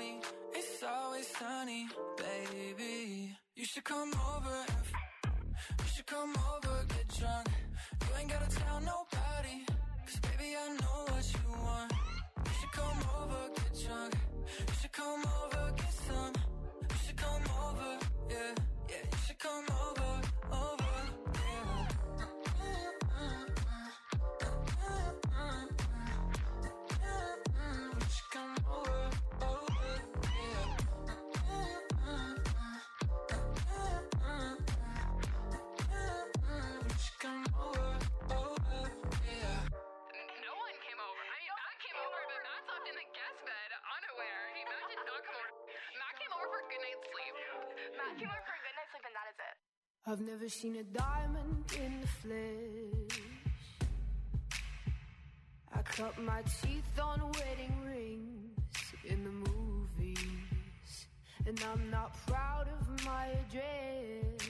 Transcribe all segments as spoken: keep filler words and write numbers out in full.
me, it's always sunny, baby. You should come over, you should come over, get drunk. You ain't gotta tell nobody, cause baby I know what you want. You should come over, get drunk. You should come over, get some. You should come over, yeah, yeah. You should come over, over, yeah. You should come over, over, yeah. You should come over, over, yeah. No one came over. I mean, Matt came over, but Matt slept in the guest bed, unaware. He, Matt did not come over. Matt came over for a good night's sleep. Matt came over for a good night's sleep, and that is it. I've never seen a diamond in the flesh. I cut my teeth on wedding rings in the movies, and I'm not proud of my address.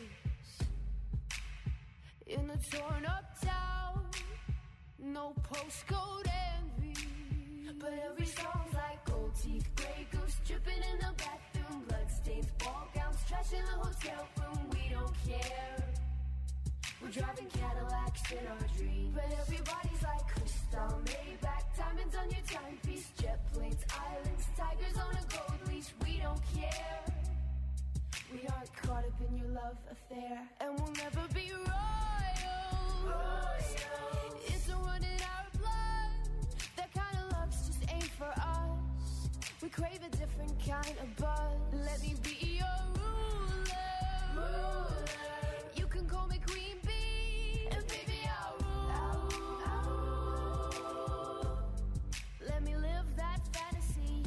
In a torn up town, no postcode envy, but every song's like gold teeth, grey goose dripping in the bathroom, bloodstains, ball gowns, trash in the hotel room. We don't care. We're driving Cadillacs in our dreams, but everybody's like crystal, Maybach, diamonds on your timepiece, jet planes, islands, tigers on a gold leash. We don't care. We aren't caught up in your love affair, and we'll never be royals. Royals. It's a run in our blood. That kind of luck's just ain't for us. We crave a different kind of buzz. Let me be your ruler. Ruler. You can call me Queen Bee, and baby I'll rule. I'll rule. Let me live that fantasy.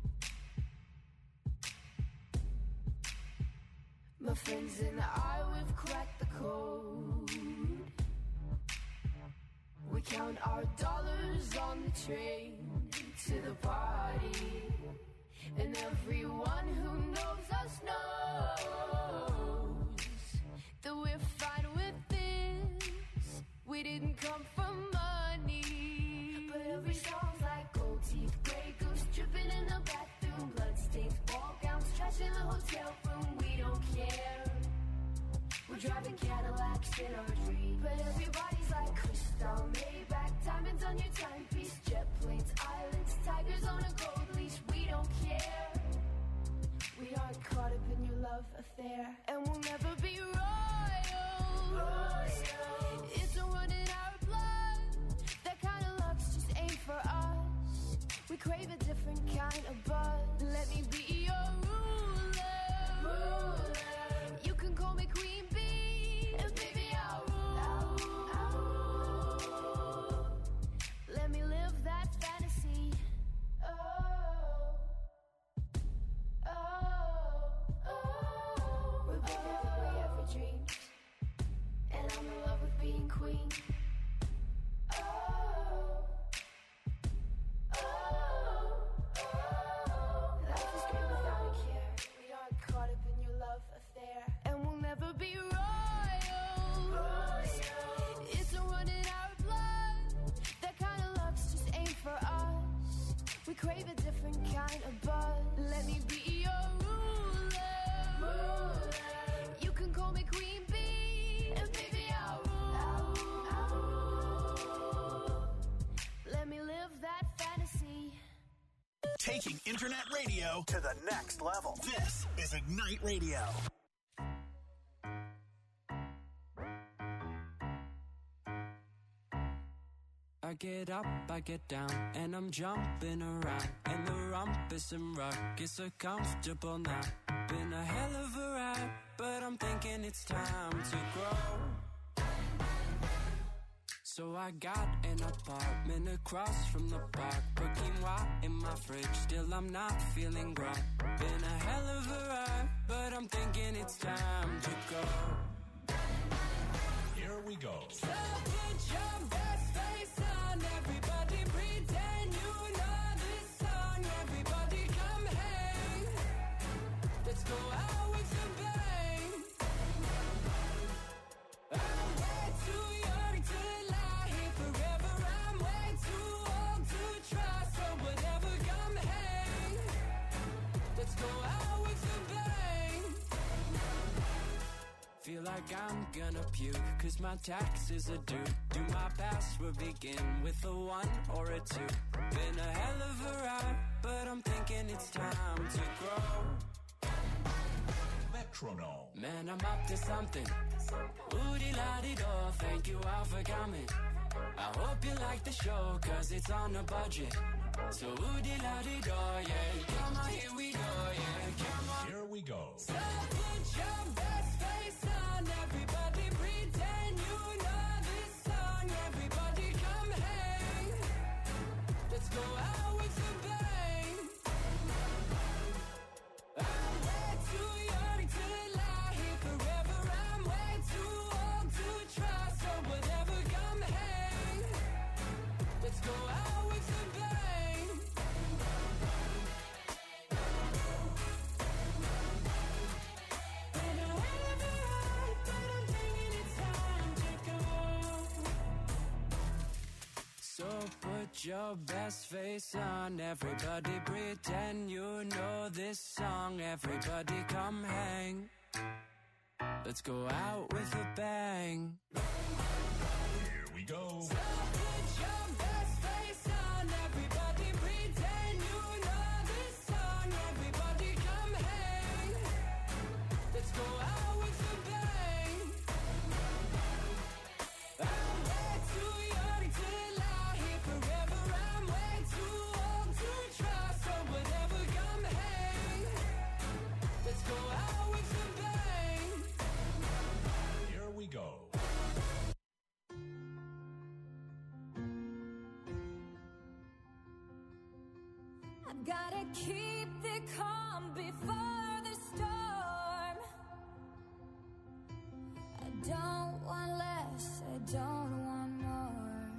My friends and I, we've cracked the code. We count our dollars on the train to the party, and everyone who knows us knows that we're fine with this. We didn't come for money, but every song's like gold teeth, grey goose dripping in the bathroom, bloodstains, ball gowns, trash in the hotel room. We don't care. We're driving Cadillacs in our dreams, but everybody's like crystal, Maybach, diamonds on your timepiece, jet planes, islands, tigers on a gold leash. We don't care. We aren't caught up in your love affair, and we'll never be royals. Royals. It's a run in our blood. That kind of luck's just ain't for us. We crave a different kind of buzz. Let me be your ruler. Ruler. You can call me Queen Bee, and baby I'll rule. I'll rule. Let me live that fantasy. Oh, oh, oh. We're better than we ever dreamed, and I'm in love with being queen. Oh, oh, oh. Life is great without a care. We aren't caught up in your love affair, and we'll never be royals. Royals. It's a run in our blood. That kind of luck's just ain't for us. We crave a different kind of buzz. Let me be your ruler. Ruler. You can call me Queen Bee, and baby I'll rule. I'll rule. Let me live that fantasy. Taking internet radio to the next level. This is Ignite Radio. I get up, I get down, and I'm jumping around. And the rumpus and rock is so comfortable now. Been a hell of a ride, but I'm thinking it's time to grow. So I got an apartment across from the park. Put quinoa in my fridge, still I'm not feeling right. Been a hell of a ride, but I'm thinking it's time to go. Here we go. So put your best face on, everybody pretend you know this song. Everybody come hang, let's go out with a bang. I'm way too young to lie here forever. I'm way too old to try, so whatever, come hang. like I'm gonna puke, cause my taxes are due. Do my password begin with a one or a two? Been a hell of a ride, but I'm thinking it's time to grow. Metronome. Man, I'm up to something. Ooh-dee-la-dee-do, thank you all for coming. I hope you like the show, cause it's on a budget. So ooh-dee-la-dee-do, yeah. Come on, here we go, yeah. Come on. Here we go. So put your best face on, everybody pretend you know this song. Everybody come hang. Let's go out with a bang. I'm way too young to lie here forever. I'm way too old to try. So whatever, come hang. Let's go out with a bang. Been a hell of a ride, but I'm thinking it's time to go. So put your best face on, everybody pretend you know this song. Everybody come hang. Let's go out with a bang. Here we go. So put your best face on, everybody pretend you know this song. Everybody come hang. Let's go out with a bang. I'm way too young to lie here forever. I'm way too old to try. So whatever, come hang. Let's go out with a bang. Here we go. I've gotta keep the calm before the storm. I don't want less, I don't want more.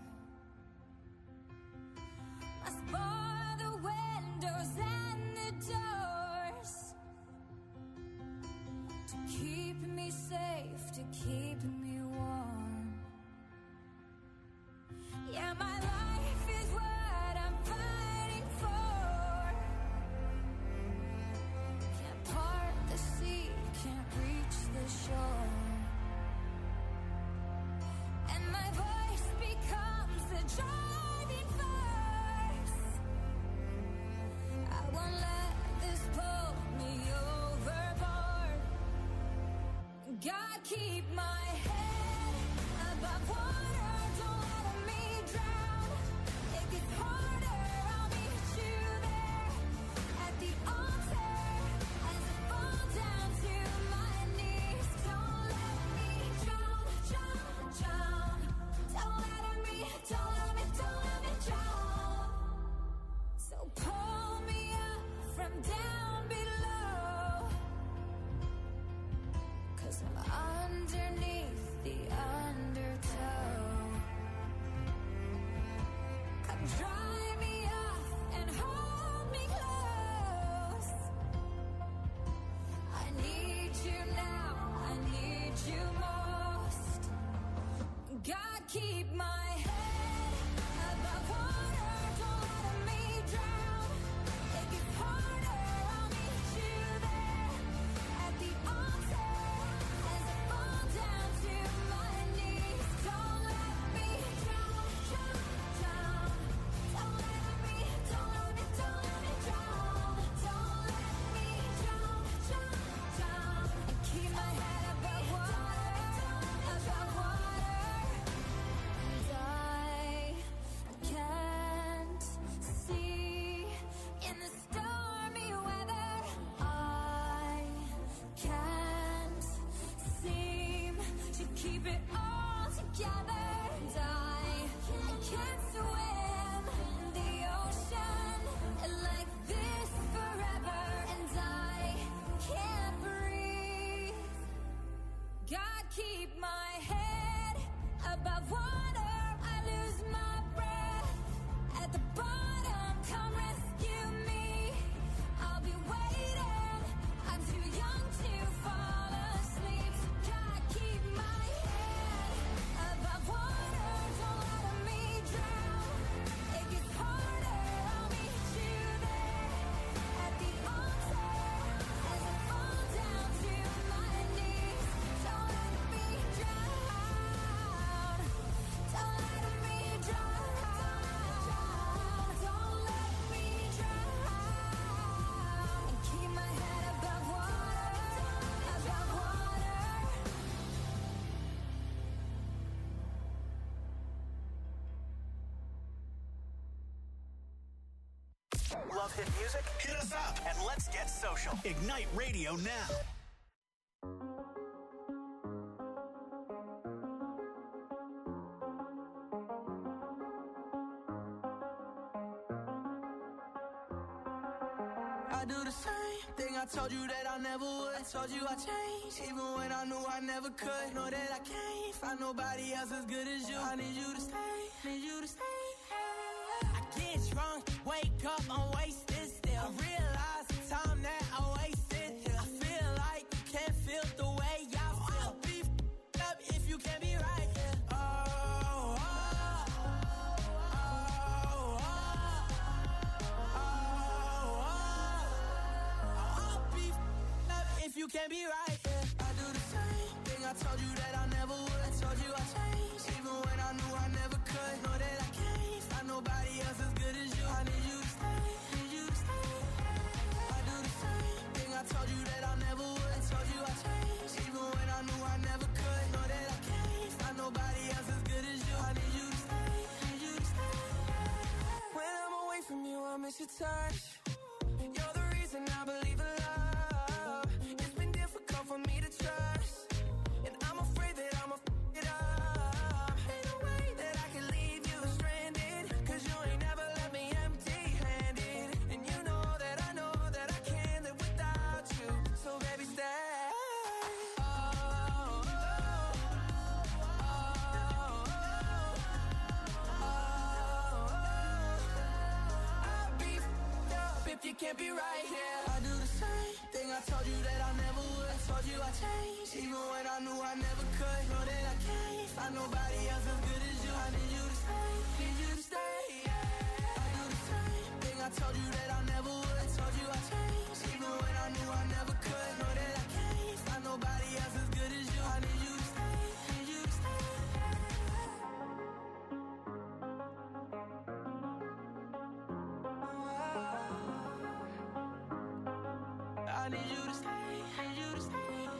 Must bar the windows and the doors to keep me safe, to keep me warm. Yeah, my life is what I'm fighting for. Can't part the sea, can't reach the shore. And my voice becomes the driving force. I won't let this pull me overboard. God, keep my head above water, don't let me drown. It gets harder, I'll meet you there at the altar as I fall down to my knees. Don't let me drown, drown, drown. Don't let me, don't let me, don't let me drown. So pull me up from down below, 'cause I'm underneath the undertow. Come dry me off and hold me close. I need you now, I need you most. God, keep my head above water, don't let me drown. It gets harder, I'll meet you there at the altar as I fall down to my knees. Don't let me drown, drown, drown. Don't let me, don't let me, don't let me drown. Don't let me drown, drown, drown. And keep my head above water, above water. Love hit music? Hit us up and let's get social. Ignite Radio now. I do the same thing I told you that I never would. I told you I changed, even when I knew I never could. Know that I can't find nobody else as good as you. I need you to stay, need you to stay. I get drunk, wake up, I'm wasted still. I realize the time that I wasted here. I feel like you can't feel the way I feel. I'll be f***ed up if you can't be right here. Oh, oh, oh, oh, oh, oh. I'll be f***ed up if you can't be right here. I do the same thing I told you that I never would. I told you I changed, even when I knew I never could. Know that I can't find nobody else as good as you. I need you to stay, need you to stay. I do the same thing I told you that I never would. I told you I changed, even when I knew I never could. Know that I can't find nobody else as good as you. I need you to stay, need you to stay. When I'm away from you, I miss your touch. You're the reason I believe in love. It's been difficult for me to trust, and I'm afraid that I'ma f*** it up. Ain't no way that I can leave you stranded, cause you ain't never left me empty-handed. And you know that I know that I can't live without you. So baby, stay. Oh, oh, oh, oh, oh, oh. I'll be f***ed up if you can't be right here. I do the same thing I told you that I never would. I told you I changed, even when I knew I never could. Know that I can't find nobody else as good as you. I need you to stay, need you to stay. I do the same thing I told you that I never would. I told you I changed, even when I knew I never could. Know that I can't find nobody else as good as you. I need you to stay, need you to stay. I need you to stay, need you to stay.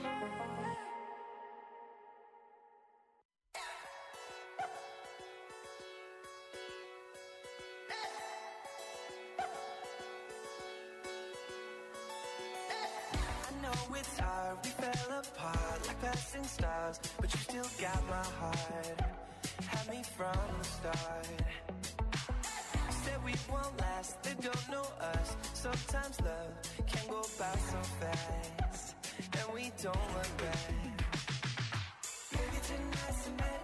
I know it's hard, we fell apart like passing stars, but you still got my heart. Had me from the start. Said we won't last, they don't know us. Sometimes love can go by so fast, and we don't look back. Maybe tonight's the night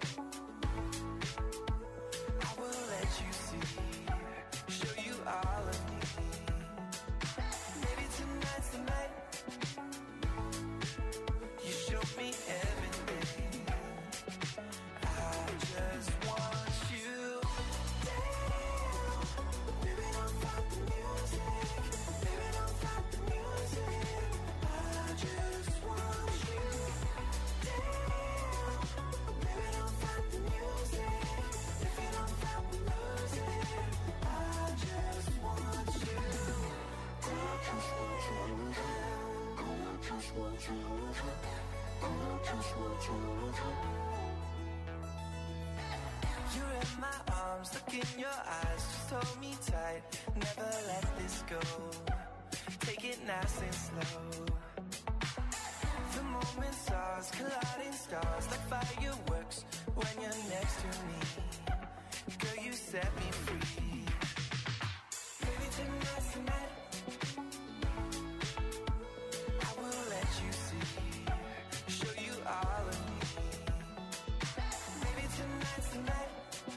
I will let you see, show you all of me. Maybe tonight's the night you show me everything. I just want you. Baby, don't stop the music. Baby, don't stop the music. I just want you. Baby, don't stop the music. If you don't stop the music, I just want you. I just want you. I just want you. I just want you. You're in my arms, look in your eyes, just hold me tight, never let this go, take it nice and slow. The moment's ours, colliding stars like fireworks when you're next to me. Girl, you set me free. Maybe tonight's the night I will let you see, show you all of me. Maybe tonight's the night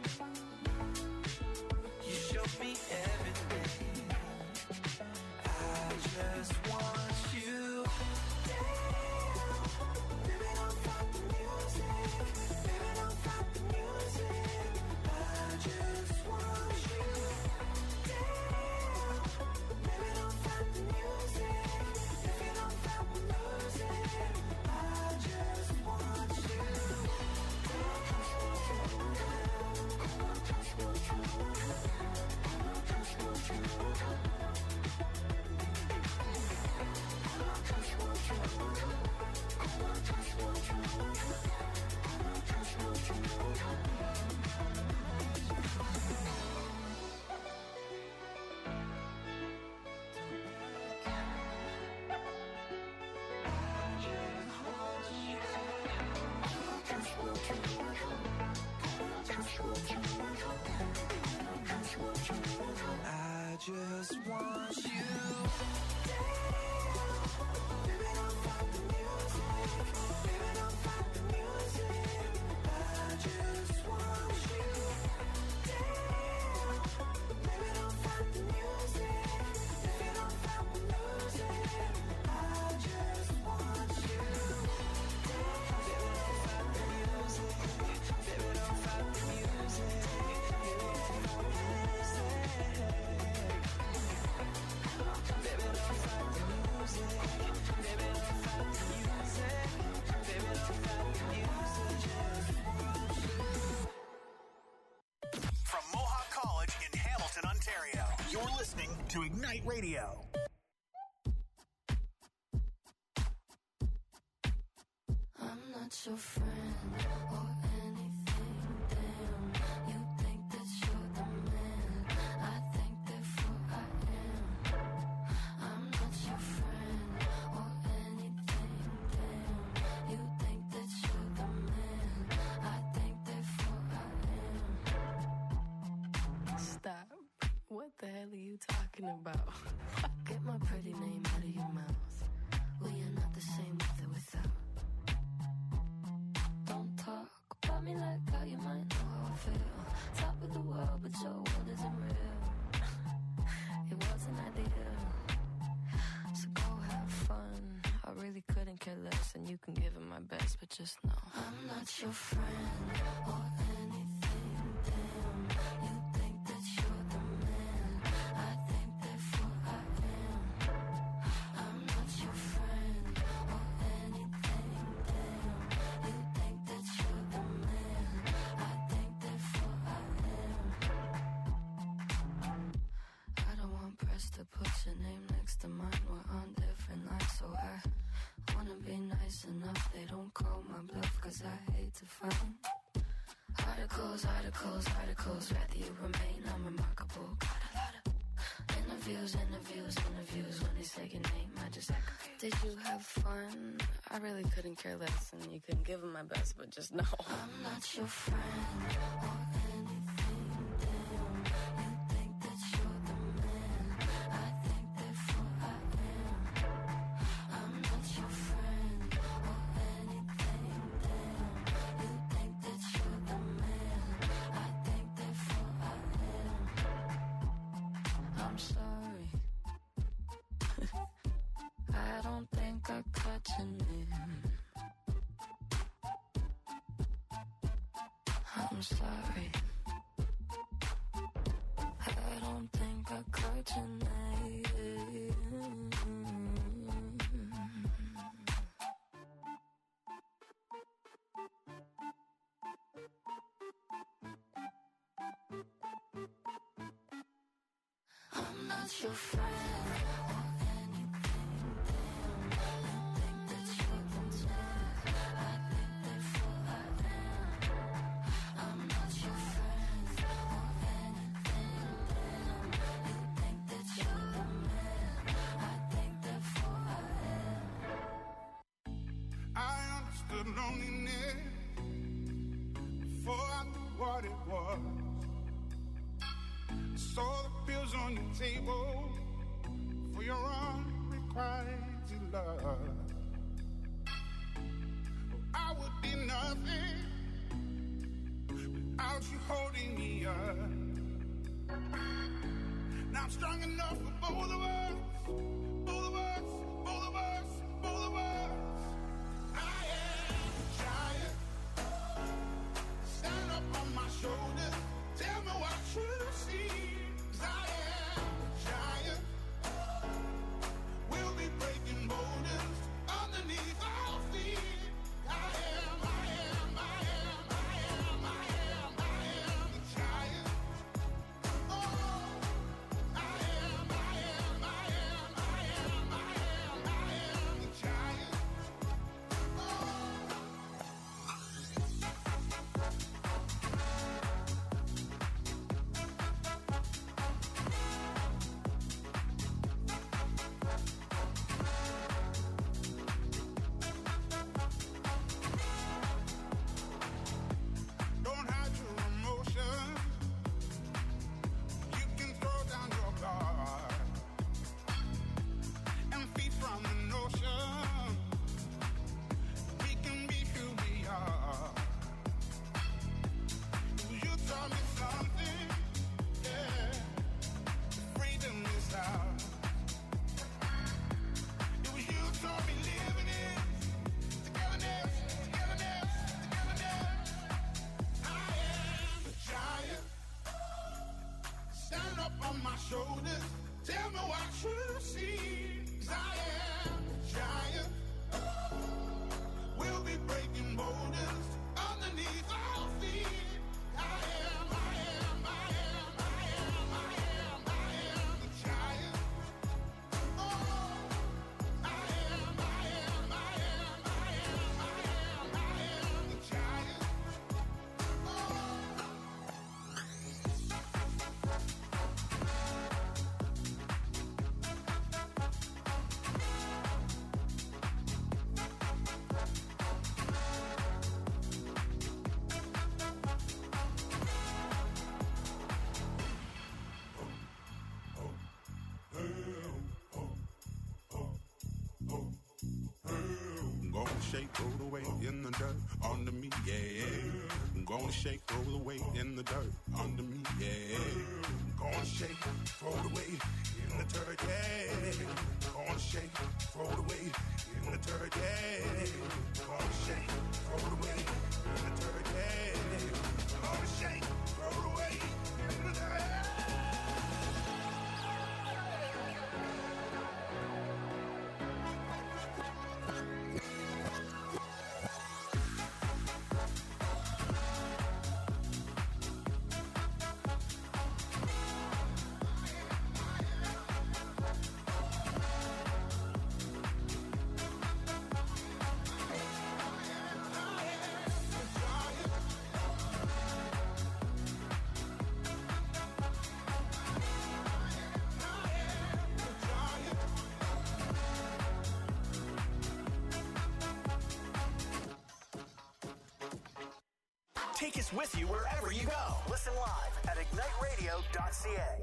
you show me everything. I just want you. Baby, don't stop the music. Baby, don't stop the music. I just want you. want you. Baby, don't fight the music. Baby, don't fight the music. I just want you. Damn. Baby, don't fight the music. Baby, don't fight the music. I just want you. Damn. Baby, don't fight the music. Baby, don't fight the music. Baby, don't fight the music. Baby, don't fight the music. Baby, don't fight the music. Baby, don't fight the music. From Mohawk College in Hamilton, Ontario, you're listening to Ignite Radio. I'm not your friend or anything, damn. You think that you're the man, I think therefore I am. I'm not your friend or anything, damn. You think that you're the man, I think therefore I am. Stop. What the hell are you talking about? Get my pretty name out of your mouth. We are not the same with or without. Don't talk about me like how you might know how I feel. Top of the world, but your world isn't real. It wasn't ideal. So go have fun. I really couldn't care less, and you can give it my best, but just know I'm not your friend or anything, damn. You think that you're the man, I think therefore I am. I'm not your friend or anything, damn. You think that you're the man, I think therefore I am. I don't want press to put your name next to mine. We're on different lines, so I wanna be nice enough. They don't call my bluff, cause I hate to find articles, articles, articles. Rather you remain unremarkable. Got a lot of interviews, interviews, interviews. When they say your name, I just echo. Did you have fun? I really couldn't care less, and you couldn't give them my best, but just know I'm not your friend or anything, damn. You think that you're the man, I think therefore I am. I'm not your friend or anything, damn. You think that you're the man, I think therefore I am. I'm sorry. I don't think I cut your name. I'm sorry. I don't think I cut your name. I'm not your friend or anything, damn. You think that you're the man, I think therefore I am. I'm not your friend or anything, damn. You think that you're the man, I think therefore I am. I understood loneliness before I knew what it was. Saw the pills on your table for your unrequited love. I would be nothing without you holding me up. Now I'm strong enough for both of us, both of us, both of us, both of us. I am a giant. Stand up on my shoulders. Tell me what you see. 'Cause I am a giant. We'll be breaking boulders underneath our feet. I am, I am, I am, I am, I am, I am a giant. Oh, I am, I Tell me what you see. 'Cause I am a giant. We'll be breaking borders underneath our feet. I am, I am, I am, I am, I am, I am the giant. Oh, I am, I am, I am, I am, I am, I am the giant. Gonna shake, roll the weight in the dirt under me, yeah. Gonna shake, roll the weight in the dirt under me, yeah. Gonna shake, throw the weight in the dirt, yeah. Gonna shake, throw the weight in the dirt, yeah. Gonna shake, throw the weight in the dirt, yeah. Gonna shake, throw the weight in the dirt. Take us with you wherever you go. Listen live at ignite radio dot c a.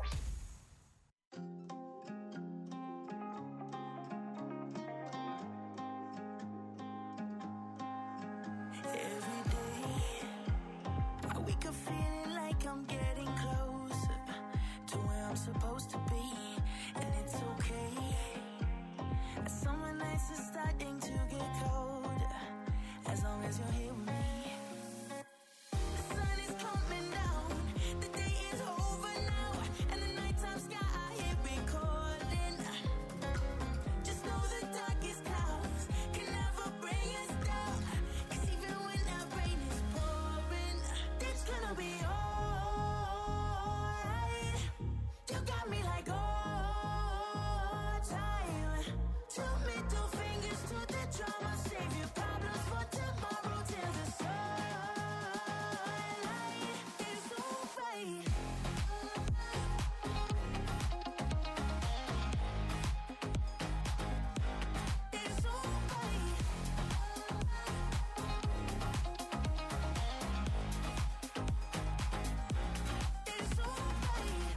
Every day, I wake up feeling like I'm getting closer to where I'm supposed to be, and it's okay. Summer nights are starting to get colder, as long as you're here with me. The sun is coming down, the day is over now, and the nighttime sky here we calling. Just know the darkest clouds can never bring us down, 'cause even when that rain is pouring, it's gonna be alright. You got me like all time. Two middle fingers to the drama, save your problems for tomorrow till the sunlight is alright. It's alright. It's alright.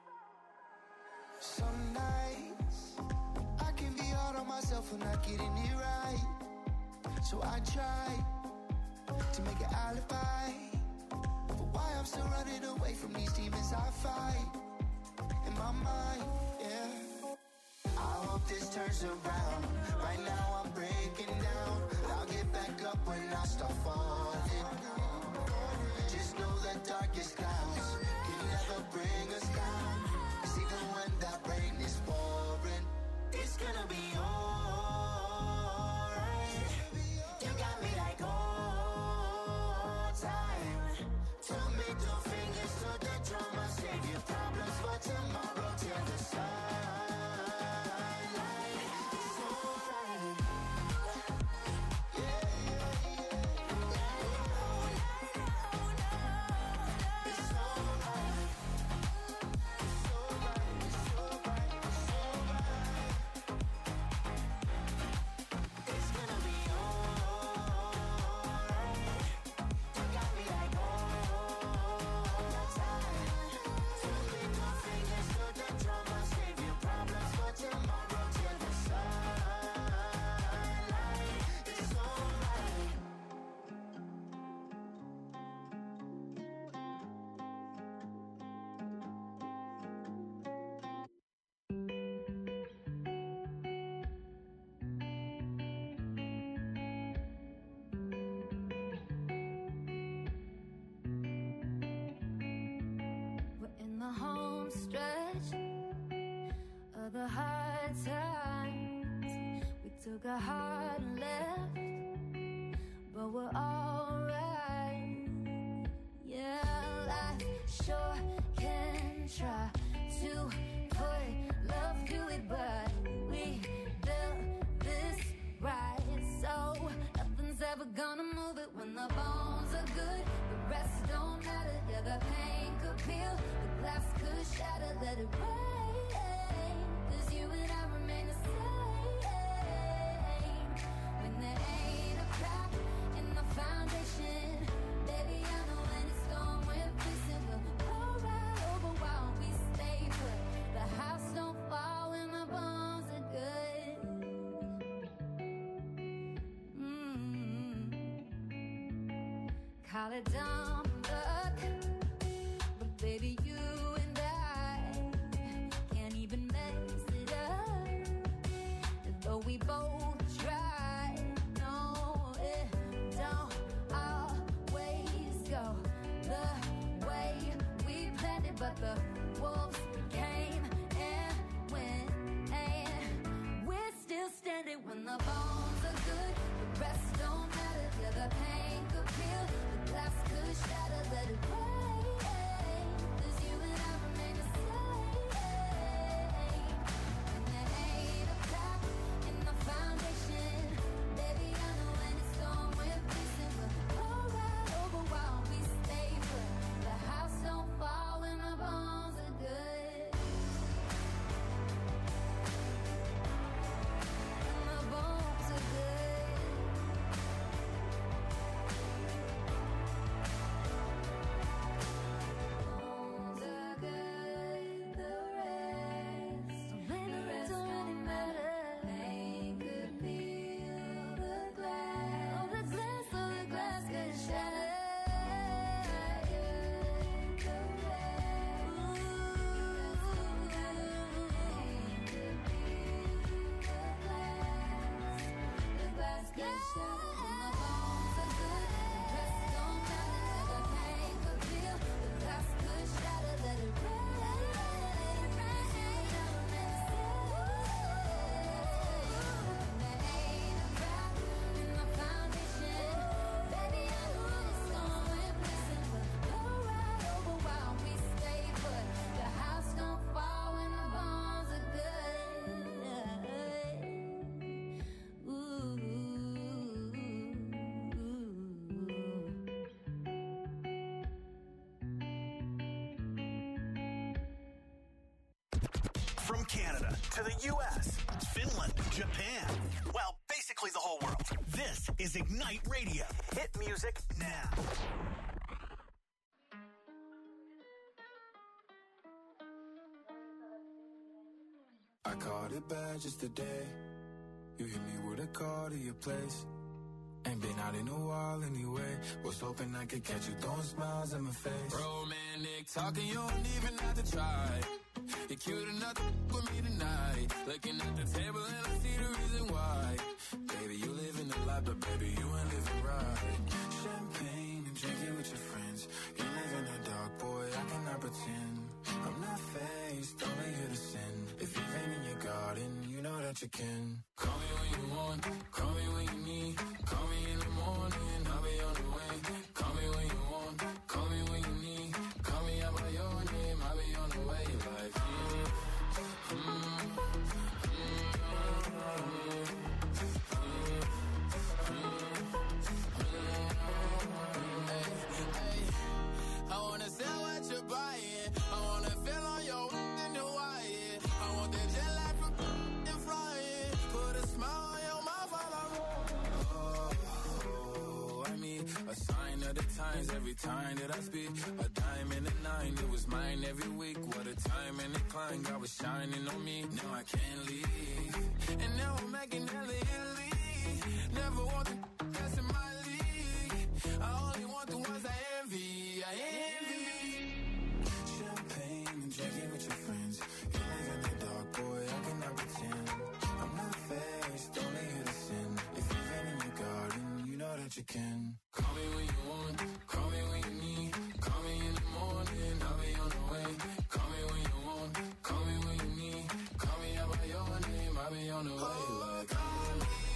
Some nights I can be hard on myself for not getting it right. So I try to make an alibi for why I'm still running away from these demons I fight in my mind, yeah. I hope this turns around. Right now I'm breaking down, but I'll get back up when I start falling. Just know the darkest clouds can never bring us down, 'cause even when that rain is pouring, It's gonna be alright. You got me like all time. Two middle fingers to the drama, save your problems for tomorrow till the sunlight is alright. yeah, yeah, yeah. It's alright. It's alright. It's alright. It's alright. It's gonna be alright. You got me like all time. Two middle fingers to the drama, save your problems for tomorrow till the sunlight is alright. We're in the home stretch. took a hard left, but we're alright. Yeah, life sure can try to put love through it, but we built this right, so nothing's ever gonna move it. When the bones are good, the rest don't matter. Yeah, the pain could peel, the glass could shatter. Let it rain, 'cause you and I remain the same. When there ain't a crack in the foundation, baby, I know when it's storm we're facing, we'll blow right over while we stay put. The house don't fall when the bones are good. Mm-hmm. Call it dumb luck, but baby, you and I can't even mess it up. And though we both try, no, it don't always go the way we planned it. But the wolves came and went, and we're still standing. When the bones are good, the rest don't matter. Yeah, the pain could peel, the glass could shatter. Let it rain, 'cause you and I remain the same. And there ain't a crack in the foundation, baby, I know when it's storm we're facing, we'll blow right over while we stay put. The house don't fall when the bones are good. When the bones are good. Bones are good, the rest don't really, don't really matter. Pain could peel the glass, oh the glass, oh the glass could shatter. The rest, pain could peel the glass, the glass could shatter. When the bones are good, the rest don't matter. The pain could peel, the glass could shatter. Let it rain, let it rain, there ain't a crack in the foundation, baby, I know it's storm we're facing, we'll blow right over while we stay put. The house don't fall when the bones are good. Ooh. From Canada to the U S, Finland, Japan. Well, basically the whole world. This is Ignite Radio. Hit music now. I caught it bad just today. You hit me with a call to your place. Ain't been out in a while anyway. Was hoping I could catch you throwing smiles in my face. Romantic talking, you don't even have to try. You're cute enough to f- with me tonight. Looking at the table and I see the reason why. Baby, you live in the life, but baby, you ain't living right. Champagne and drinking with your friends. You live in the dark, boy, I cannot pretend. I'm not faced, only here to sin. If you've been in your garden, you know that you can. Call me when you want, call me when you need. Call me in the morning, I'll be on the way. Call me when you want, call me when you need. Call me out by your name, I'll be on the way. Like, mm, mm, mm, I wanna sell what you're buying. I wanna feel on your in the wire. I want that jet lag from and flying. Put a smile on your mouth while I roll. Oh, I mean, a sign of the times every time that I speak. A dime and a nine, it was mine every week. What a time and a climb, God was shining on me. Now I can't leave. And now I'm making hella Italy. Never want the that's in my league. I only want the ones I envy. I envy. Champagne and drinking with your friends. You live in the dark, boy, I cannot pretend. I'm not faced, only here to sin. If you've been in your garden, you know that you can. Call me when you want, call me when you need. Call me in the morning, I'll be on the way. Call me when you want, call me when you need. Call me out by your name, I'll be on the way. Like, call me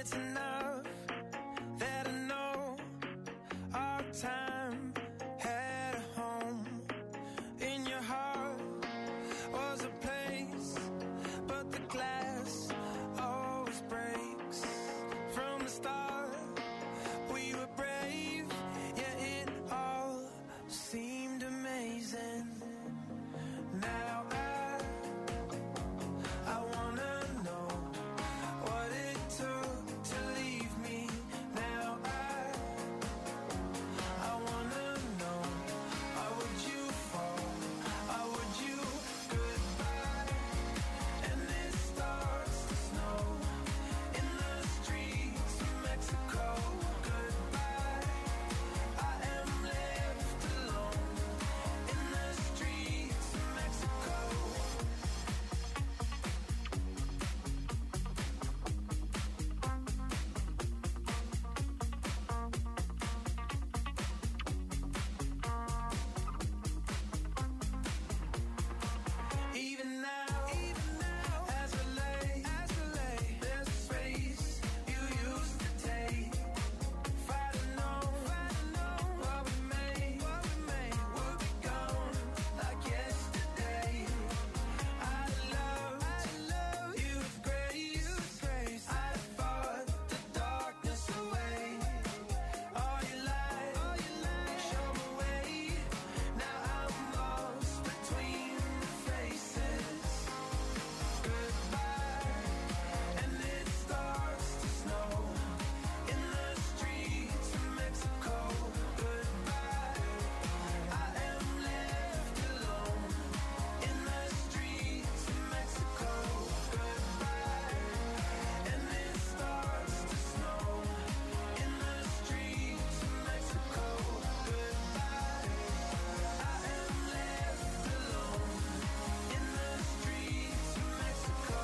it's enough that I know our time had a home in your heart was a place, but the glass always breaks from the start. We were brave, yeah, it all seemed amazing. Now I I wanna know what it took to leave me. Now I I wanna know, why would you fall? Why would you goodbye? And it starts to snow in the streets of Mexico. Goodbye, I am left alone in the streets of Mexico. Even now, even now, as I lay, as I lay, there's a space you used to take. If I'd have known, if I'd have known what we made, what we made would be gone like yesterday. I'd love, I'd love you with grace, you with grace. I'd fought the darkness away. All your light, all your light, show me way. Now I'm lost between the faces. Goodbye, and it starts to snow in the streets of Mexico. Goodbye, I am left alone in the streets of Mexico. Goodbye, and it starts to snow in the streets of Mexico. Goodbye, I am left alone in the streets of Mexico.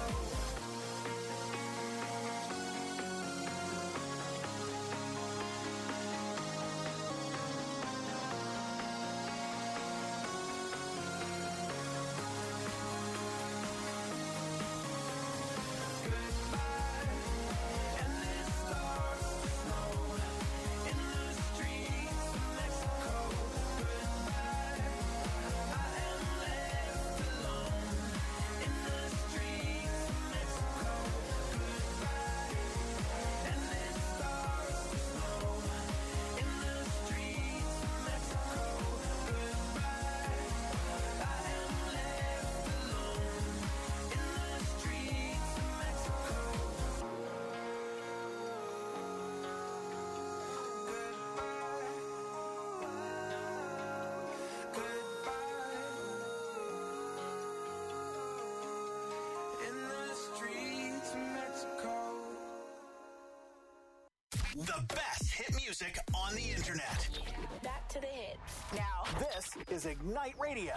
Goodbye, and it starts to snow in the streets of Mexico. Goodbye, I am left alone in the streets of Mexico. Goodbye, and it starts to snow in the streets of Mexico. Goodbye, I am left alone in the streets of Mexico. Goodbye, in the streets of Mexico. The best hit music on the internet. Back to the hits. Now, This is Ignite Radio.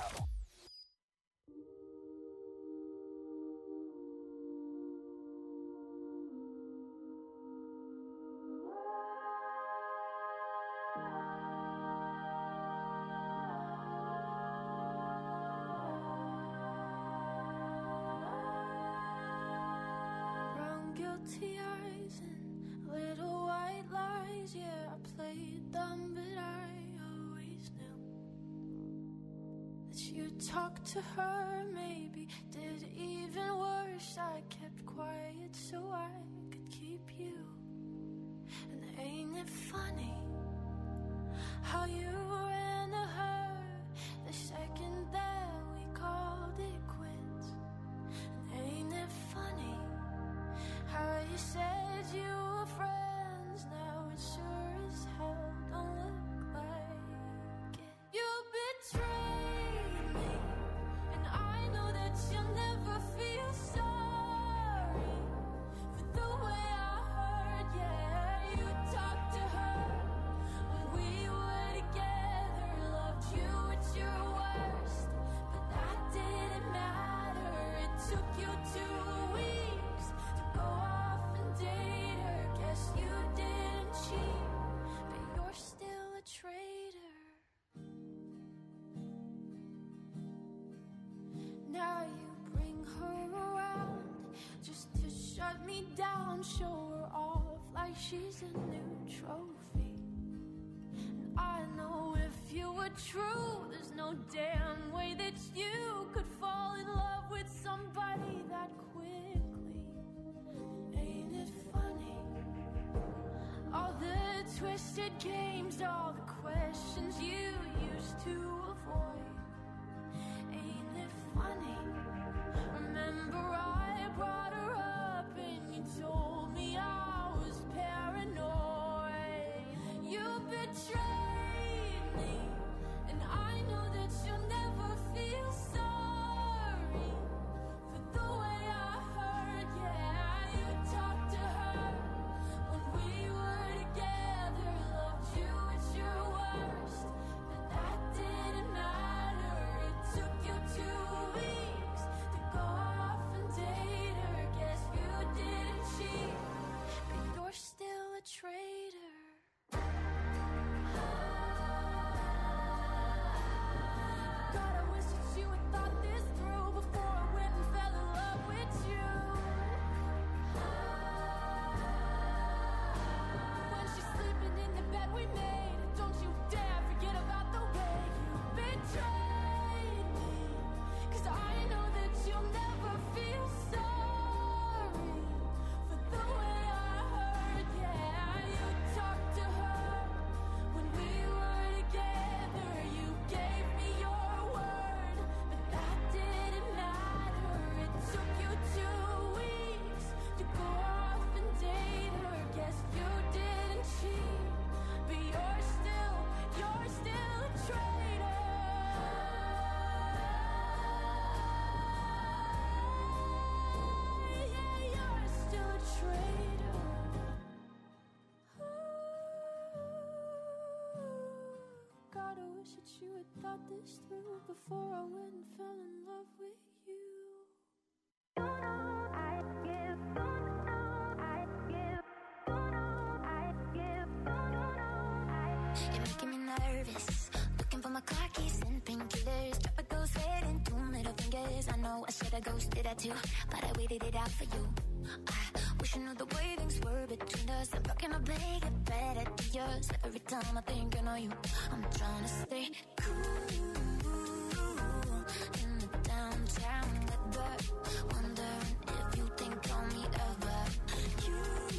Brown guilty eyes and little white lies. Yeah, I played dumb, but I always knew that you'd talk to her. Maybe did even worse. I kept quiet so I could keep you. And ain't it funny how you ran to her the second that we called it quits? And ain't it funny how you said you were friends? Now it sure as hell don't look like it. You betrayed me, and I know that you'll never feel sorry for the way I heard. Yeah, you talked to her when we were together, loved you at your worst, but that didn't matter. It took you two weeks to go off and date her. Guess you didn't cheat, but you're still a traitor. Now you bring her around just to shut me down, show her off like she's a new trophy. And I know if you were true, there's no damn way that you could fall in love with somebody that quickly. Ain't it funny? All the twisted games, all the questions you used to avoid. Ain't it funny? Remember I brought her up and you told me I was paranoid. You betrayed me, and I know that you'll never feel sorry for the way I hurt. Yeah, you talked to her when we were together, loved you at your worst, but that didn't matter. It took you two weeks to go off and date her. Guess you didn't cheat, but you're still a traitor. God, I wish that you had thought this through before I went and fell in love with you. When she's sleeping in the bed we made, don't you dare forget about the way you betrayed me. 'Cause I know that you'll never feel sorry for the way I hurt. Yeah, you talked to her when we were together. You gave me your word, but that didn't matter. It took you two weeks to go off and date her. Guess you didn't cheat, but you're still, you're still a traitor. Yeah, you're still a traitor. God, I wish that you had thought this through before I went and fell in love with you. You're making me nervous. Looking for my car keys and painkillers. Drop a ghost head and two middle fingers. I know I should have ghosted that too, but I waited it out for you. I wish I knew the way things were between us. I'm rocking my bag, get better to yours. Every time I think I know you, I'm trying to stay cool in the downtown weather. Wondering if you think on me ever. You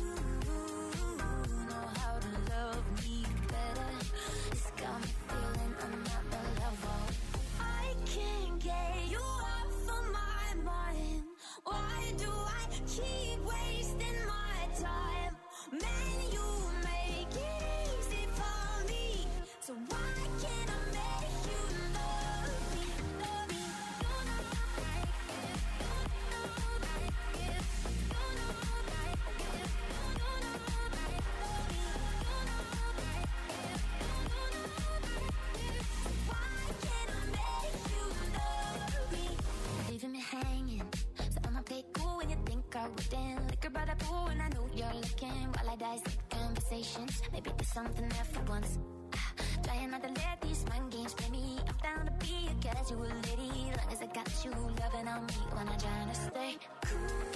know how to love me better. It's got me feeling I'm not the level. I can't get you off of my mind. Why do I keep wasting my time? Man, you make it easy for me. So why can't I make you love me? Love me. You know like it. You know like it. You know like it. You know like it. Love me. You know like it. You know like it. Why can't I make you love me? Leaving me hanging. So I'ma play cool when you think I wouldn't. Liquor by the pool and I know you're looking. While I dissect conversations, maybe there's something there for once. Ah, trying not to let these mind games play me. I'm down to be a casual lady, long as I got you loving on me when I'm trying to stay cool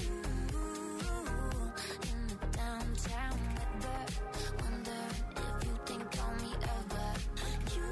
in the downtown weather. Wondering if you think on me ever. You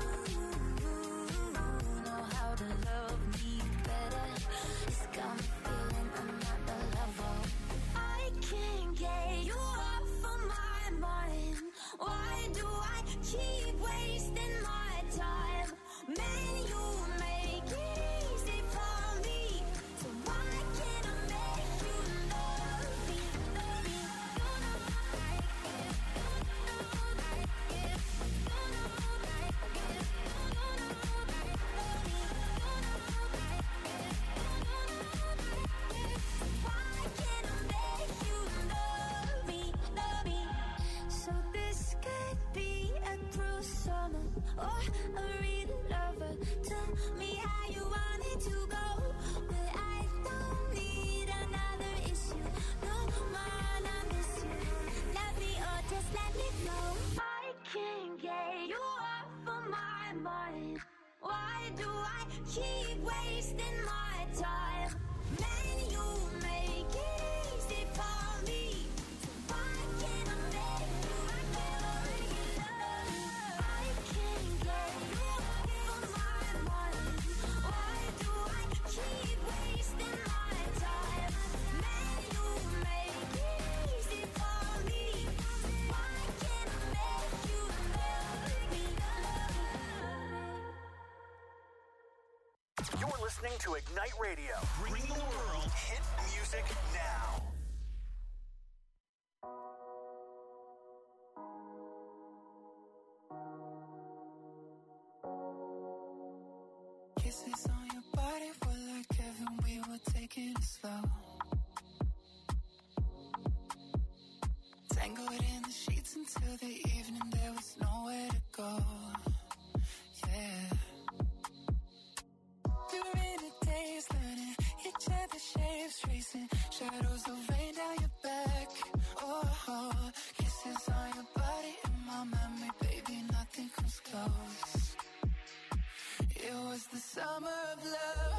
know how to love me better. It's got me feeling I'm not the level. I can't get you off of my mind. Why do I keep wasting my time? Man, you make it easy for me. So why can't I make you love me? Love me. You know like it. You know like it. You know like it. You know like it. Love me. You know like it. You know like it. Why can't I make you love me? Love me. So this could be a cruel summer or a real lover. Tell me how you want it to go, but I don't need another issue. No man, I miss you. Love me or just let me go. I can't get you off of my mind. Why do I keep wasting my time? Man, you make it easy for me. So why can't I make You're listening to Ignite Radio, bringing the world hit music now. Kisses on your body were like heaven, we were taking it slow. Tangled in the sheets until the evening, there was nowhere to go. Yeah. We were in a daze, learning each other's shapes, tracing shadows of rain down your back. Oh, oh, kisses on your body in my memory, baby, nothing comes close. It was the summer of love,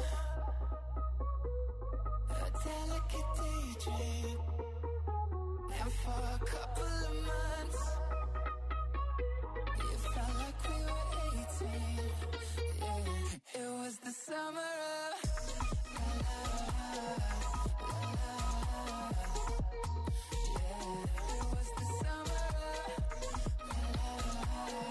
a delicate daydream. And for a couple of months, it felt like we were eighteen. Yeah, it was the summer of love, love. Yeah, it was the summer of love,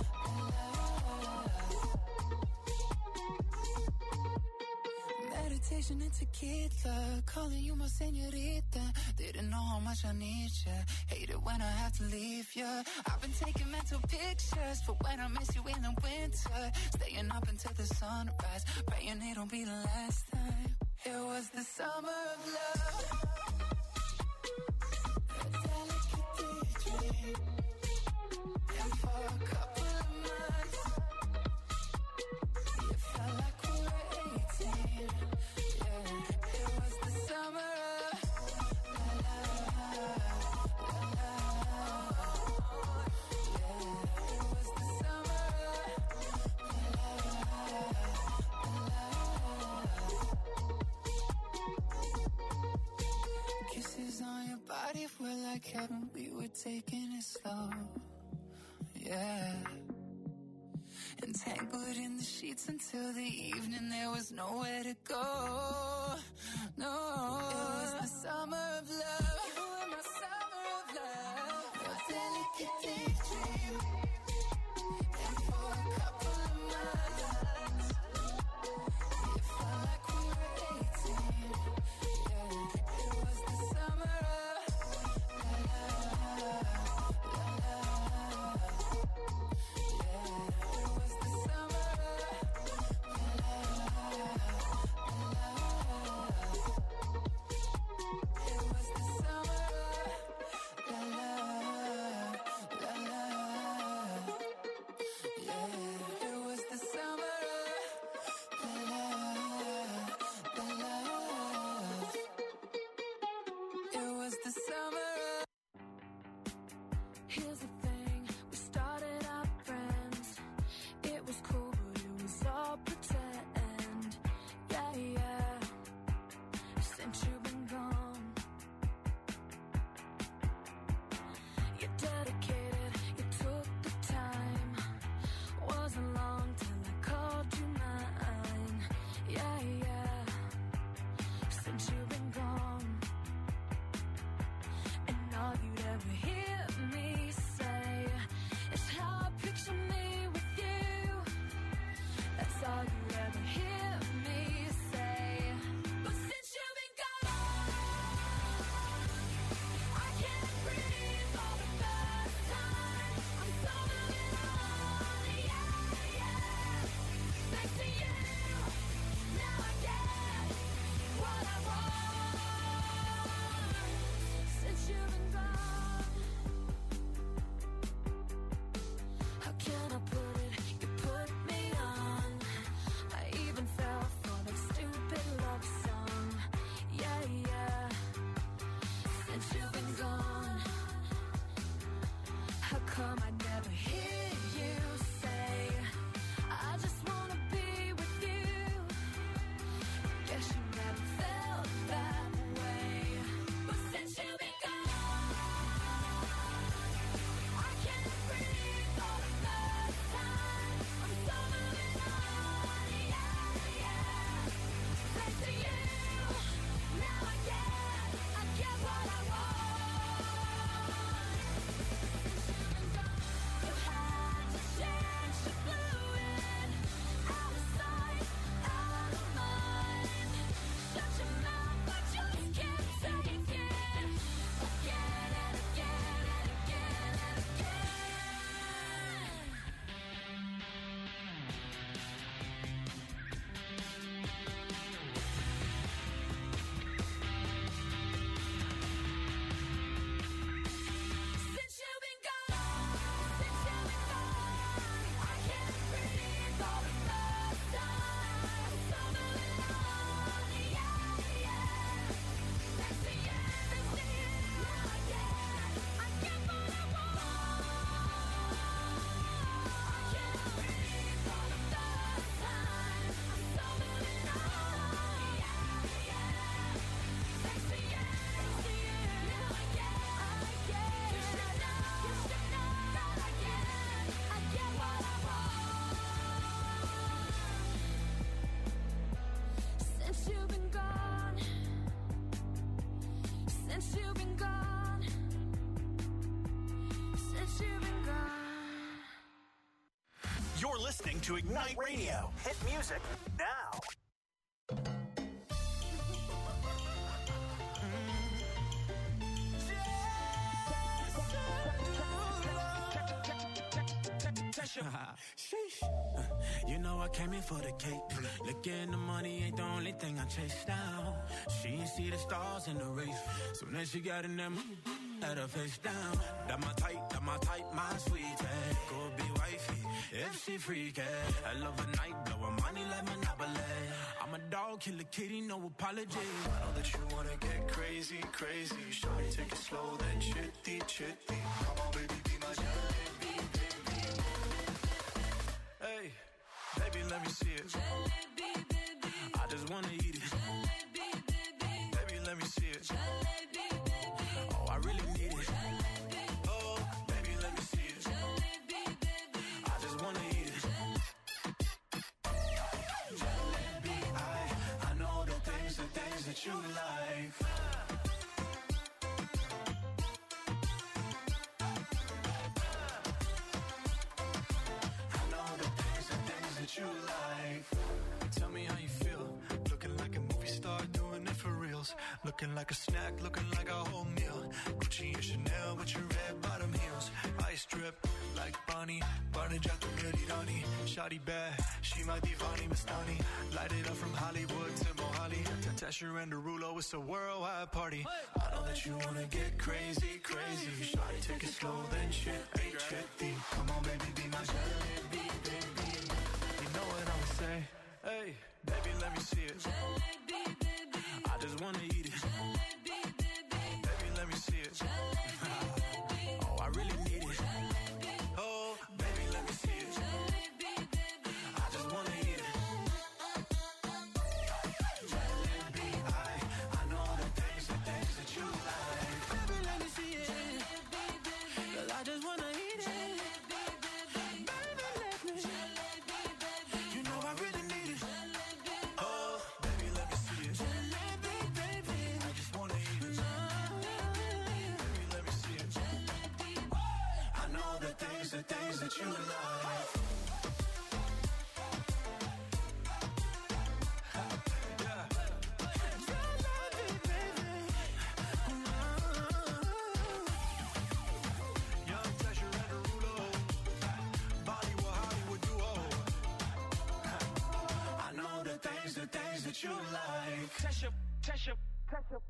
love. Meditation and tequila, calling you my señorita. Didn't know how much I need you. Hate it when I have to leave you. I've been taking mental pictures for when I miss you in the winter. Staying up until the sunrise, praying it'll be the last time. It was the summer of love, a delicate daydream. And for a couple of months, it felt like we were eighteen. Yeah, it was the summer of on your body were like heaven, we were taking it slow. Yeah. Entangled in the sheets until the evening, there was nowhere to go. No. It was the summer of love. You were my summer of love. A delicate daydream. And for a couple of months, it felt like we were eighteen. Yeah. It was the summer la la to Ignite Radio. Hit music now. Sheesh. You know I came in for the cake. Looking the money ain't the only thing I chase down. She ain't see the stars in the race. Soon as she got in them, let her face down. That my type, that my type, my sweetie. Could be wifey if she freaky. I love a night, blow her money like Monopoly. I'm a dog, kill a kitty, no apology. I know that you wanna get crazy, crazy. Shawty, take it slow, then chitty, chitty. Come on, baby, be my jalebi, baby. Hey, baby, let me see it. Jalebi, baby. I just wanna eat it. Jalebi, baby. Baby, let me see it. Jalebi, baby. Oh, I really need it. Jalebi. Oh, baby, let me see it. Jalebi, baby. I just wanna eat it. Jalebi, I, I know the things, the things that you like. You like. Tell me how you feel. Looking like a movie star, doing it for reals. Looking like a snack, looking like a whole meal. Gucci and Chanel with your red bottom heels. Ice drip like Bonnie. Barney Jack the Dirty Donnie. Shawty bad, she my divani Mastani. Light it up from Hollywood to Mohali. To Tesher and Derulo, it's a worldwide party. I know that you wanna get crazy, crazy. Shawty, take it slow, then chitty, chitty. Come on, baby, be my jalebi, baby. Know what I'ma say? Hey, baby, let me see it. Jalebi, baby. I just wanna eat it. Jalebi, baby. Baby, let me see it. Jalebi, baby. Oh, I really need it. Jalebi. Oh, baby, let me see it. Jalebi, baby. I just wanna eat it. Jalebi, I, I know the things, the things that you like. Baby, let me see it. Jalebi, baby. 'Cause I just wanna eat it. The things that you like. Young Tesher and Derulo, Bollywood Hollywood duo. I know the things, the things that you like. Tesher, Tesher, Tesher.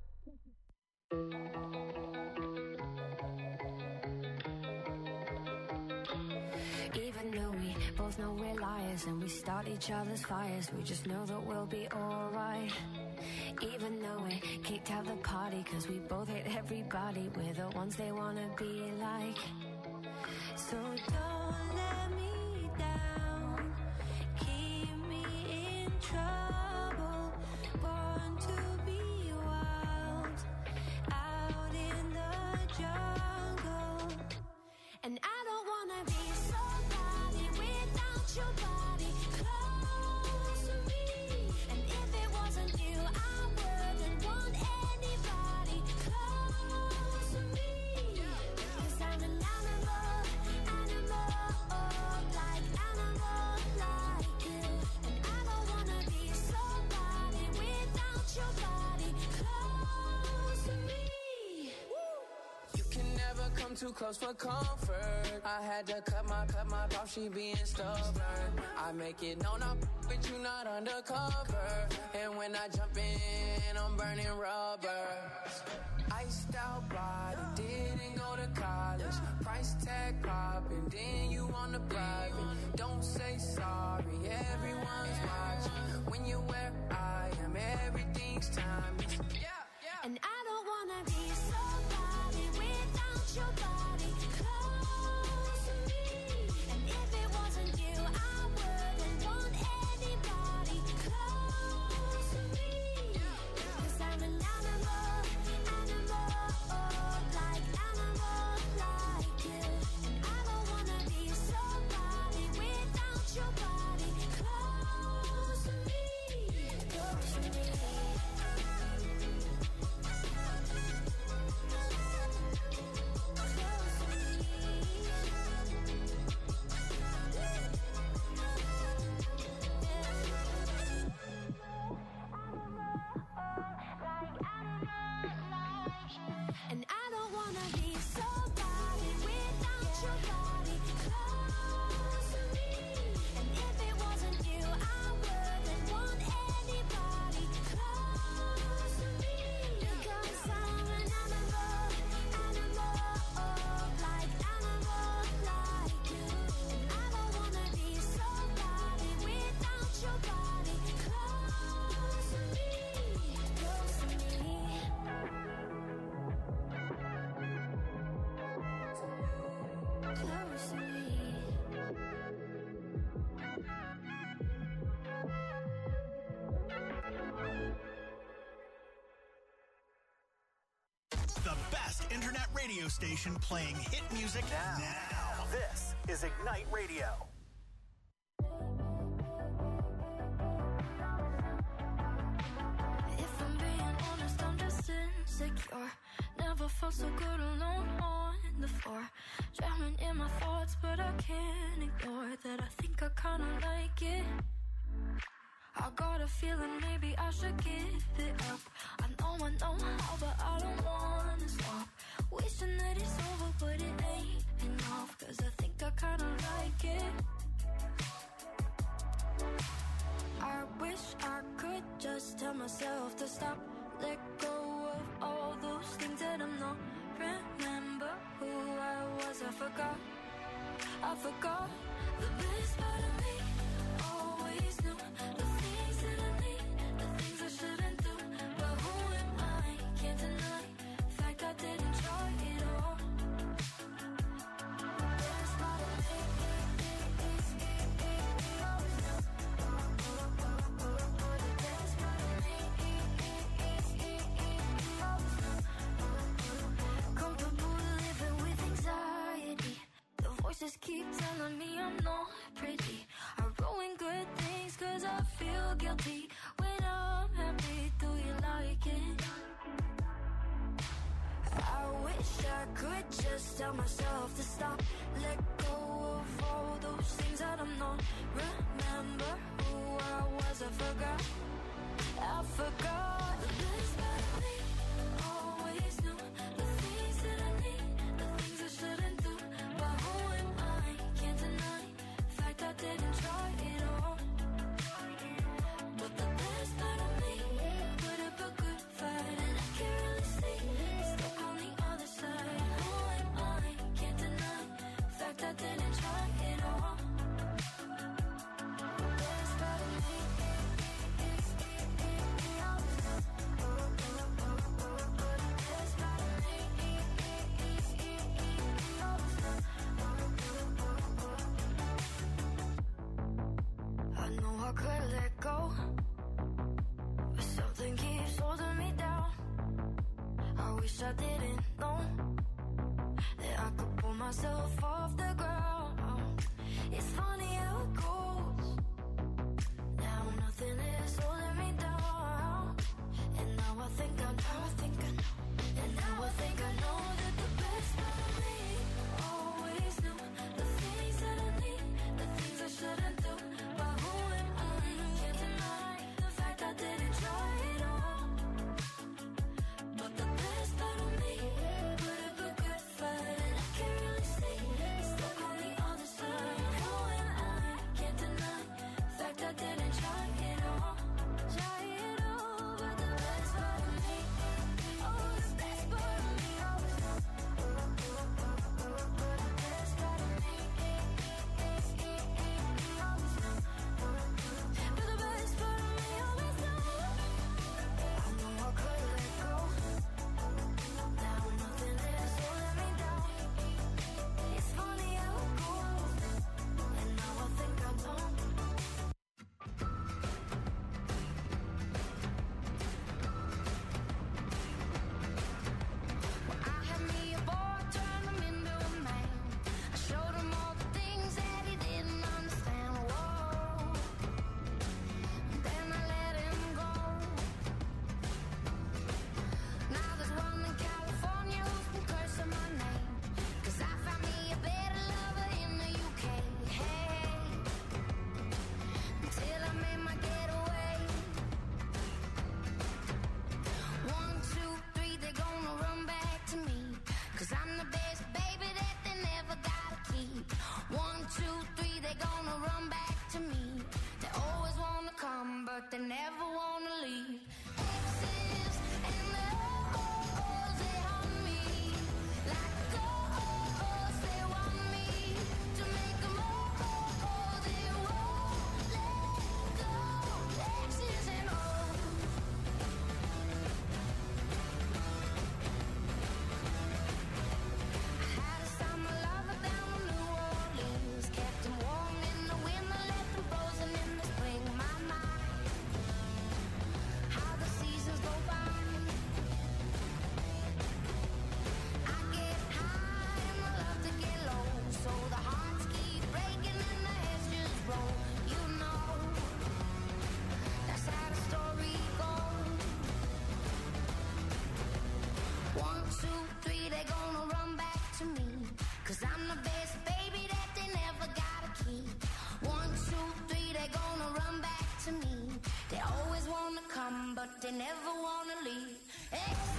Even though we both know we're liars and we start each other's fires, we just know that we'll be alright. Even though we kicked out the party cause we both hate everybody, we're the ones they wanna be like. So don't let me down, keep me in trouble, born to be wild, out in the jungle. And I don't wanna be somebody without your body close to me. And if it wasn't you, I wouldn't want anybody close to me. 'Cause I'm an animal, animal, like animal, like you. And I don't wanna be somebody without your body close to me. You can never come too close for comfort. I had to cut my, cut my off, she being stubborn. I make it known I'm but you not undercover. And when I jump in, I'm burning rubber. Iced out body, didn't go to college. Price tag popping, then you on the private. Don't say sorry, everyone's watching. When you're where I am, everything's timeless. Yeah, yeah. And I don't wanna be somebody without your body close to me. And if it wasn't you, I wouldn't want anybody close to me. 'Cause I'm an animal, animal, like animal, like you. And I don't wanna be somebody without your body close internet radio station playing hit music now. now. This is Ignite Radio. If I'm being honest, I'm just insecure. Never felt so good alone on the floor. Drowning in my thoughts, but I can't ignore that I think I kinda like it. I got a feeling maybe I should give it up. I know I know how, but I don't wanna stop. Wishing that it's over, but it ain't enough. Cause I think I kinda like it. I wish I could just tell myself to stop. Let go of all those things that I'm not. Remember who I was, I forgot. I forgot the best part of me. Always knew the things that I need, the things I shouldn't do. But who am I? Can't deny the fact I didn't try it all. The best part of me is the best part of me. Comfortable living with anxiety. The voices keep telling me I'm not pretty. I ruin good things cause I feel guilty. When I'm happy, do you like it? I wish I could just tell myself to stop. Let go of all those things that I'm not. Remember who I was, I forgot. I forgot the best part of me. Always knew the things that I need, the things I shouldn't do. But who am I? Can't deny the fact I didn't try it all. But the best part of me put up a good fight, and I can't really see it's stuck on the other side. Who am I? Can't deny the fact I didn't try it all. The best part of me is I know I could let go, but something keeps holding me down. I wish I didn't know that I could pull myself off the ground. It's funny how it goes. Now nothing is holding me down. And now I think I know, I think I know. And now I think I know that the best part of me always knew the things that I need, the things I shouldn't do. But who am I? Can't deny the fact I didn't try it all. But the best part of me put up a good fight, and I can't really see it's stuck on the other side. Who am I? Can't but they never wanna leave. Ex-